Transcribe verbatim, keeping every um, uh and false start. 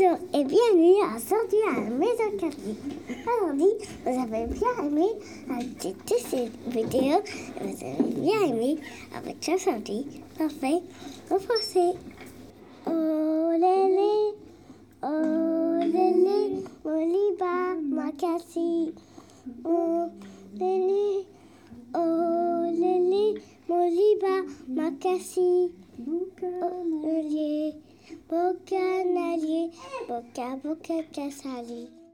Bonjour et bienvenue à Sortir à la Maison Catholique. Aujourd'hui, vous avez bien aimé écouter cette vidéo et vous avez bien aimé avec sa sortie. Parfait, en français. Oh lélé, oh lélé, Moliba Makassi. Oh lélé, oh lélé, Moliba Makassi. Oh lélé. Boca, nadie, boca, boca, casali.